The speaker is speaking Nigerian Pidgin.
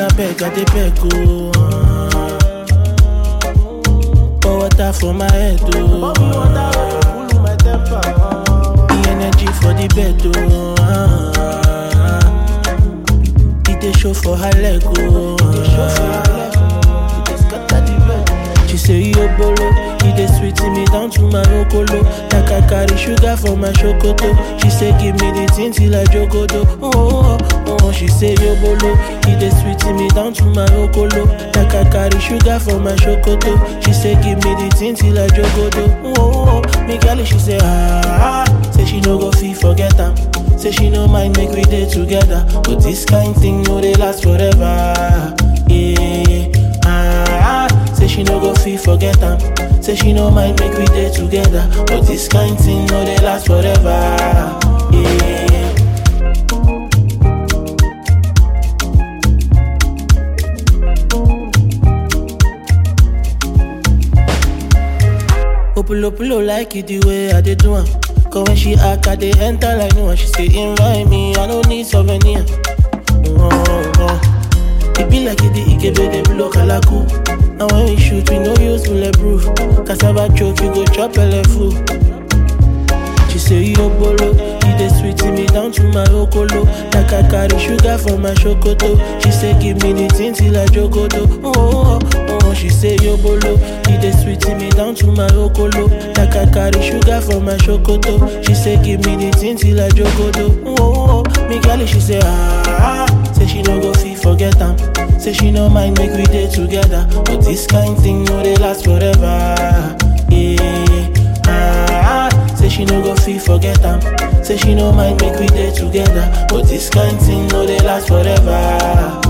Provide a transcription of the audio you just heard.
beg, I dey beg, oh. Pour water for my head, oh. Cool my temper. The energy for the bed, oh. It dey show for her leg, oh. She say yo bolo, he dey sweet me down to my okolo. Like I carry sugar for my chocoto. She say give me the thing till I jogodo. Oh, oh, oh. She say yo bolo, he dey sweet me down to my okolo. Like I carry sugar for my chocoto. She say give me the thing till I jogodo. Oh, oh. Me girl she say say she no go fit forget am. Say she no mind make we dey together, but this kind thing no dey last forever. Yeah. Say she no go fit forget am. Say she no mind make we dey together, but this kind thing no dey last forever. Yeah. Pulo like it the way I dey do am. Cause when she act, I dey enter like no one. She say invite me, I don't need souvenir. Oh, oh. It be like it the Ikebe, they blow Kalaku. And when we shoot, we no use bulletproof. Cassava choke, you go chop elefu. She say yo bolo, he dey sweet me down to my okolo. Like I carry sugar for my chocoto. She say give me the thing till I jogodo. Oh, oh, oh. She say yo bolo, he dey sweet me down to my okolo. Like I carry sugar for my chocoto. She say give me the thing till I jogodo. Oh, oh. Me girl she say say she no go fit forget am. Say she no mind make we dey together, but this kind thing no dey last forever. Yeah. Say she no go fit forget am. Say she no mind make we dey together, but this kind thing no dey last forever.